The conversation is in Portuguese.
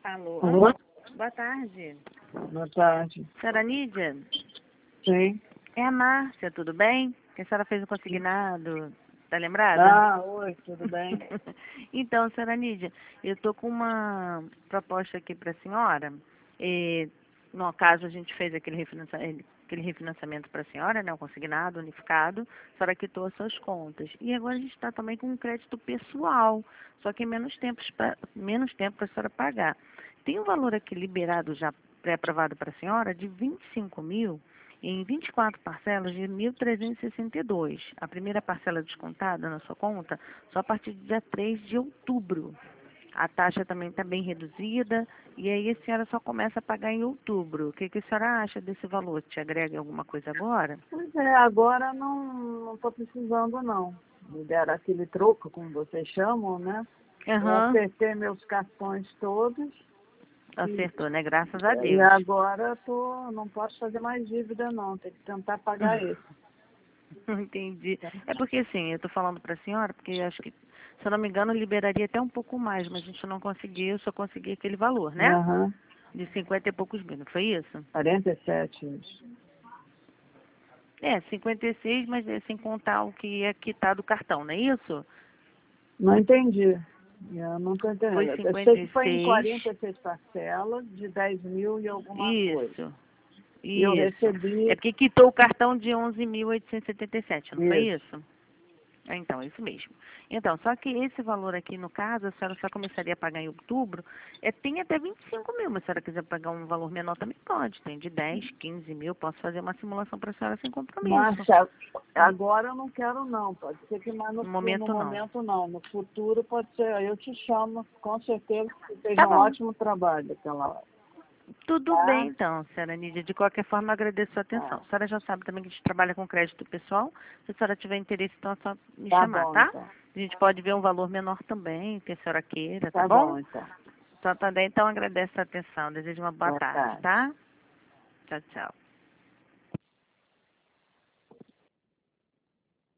Alô? Alô? Boa tarde. Boa tarde. Senhora Nídia? Sim. É a Márcia, tudo bem? Que a senhora fez o consignado. Tá lembrada? Ah, oi, tudo bem? Então, senhora Nídia, eu tô com uma proposta aqui para a senhora. No caso, a gente fez aquele refinanciamento para a senhora, né? O consignado, unificado. A senhora quitou as suas contas. E agora a gente está também com um crédito pessoal, só que menos tempo para a senhora pagar. Tem um valor aqui liberado já pré-aprovado para a senhora de 25 mil em 24 parcelas de 1.362. A primeira parcela descontada na sua conta só a partir do dia 3 de outubro. A taxa também está bem reduzida e aí a senhora só começa a pagar em outubro. O que a senhora acha desse valor? Te agrega alguma coisa agora? Pois é, agora não estou precisando não. Me deram aquele troco, como vocês chamam, né? Eu Aham, acertei meus cartões todos acertou, né? Graças a e Deus. agora não posso fazer mais dívida não, tem que tentar pagar esse. Entendi. É porque assim, eu estou falando para a senhora, porque acho que, se eu não me engano, liberaria até um pouco mais, mas a gente não conseguiu, só consegui aquele valor, né? Aham, De 50 e poucos mil, não foi isso? 47 isso. É, 56, mas é sem contar o que é quitado do cartão, não é isso? Não entendi. Eu não estou Foi entendendo. Eu sei que foi em 56, 46 parcelas de 10 mil e alguma coisa. isso, E eu isso. É recebi porque quitou o cartão de 11.877, não foi isso. isso? Então, isso mesmo. Então, só que esse valor aqui, no caso, a senhora só começaria a pagar em outubro, tem até 25 mil, mas se a senhora quiser pagar um valor menor também pode, tem de 10, 15 mil, posso fazer uma simulação para a senhora sem compromisso. Márcia, agora eu não quero não, pode ser que mais No no momento não. momento não, no futuro pode ser, aí eu te chamo, com certeza que Tá seja um bom. ótimo trabalho aquela hora, Tudo tá? bem, então, senhora Nídia. De qualquer forma, eu agradeço a sua atenção. Tá, A senhora já sabe também que a gente trabalha com crédito pessoal. Se a senhora tiver interesse, então é só me tá chamar, bom tá? então, A gente pode ver um valor menor também, que a senhora queira, tá tá bom? bom então, Então, também, então agradeço a atenção. Desejo uma boa boa tarde, tarde. tá? Tchau, tchau.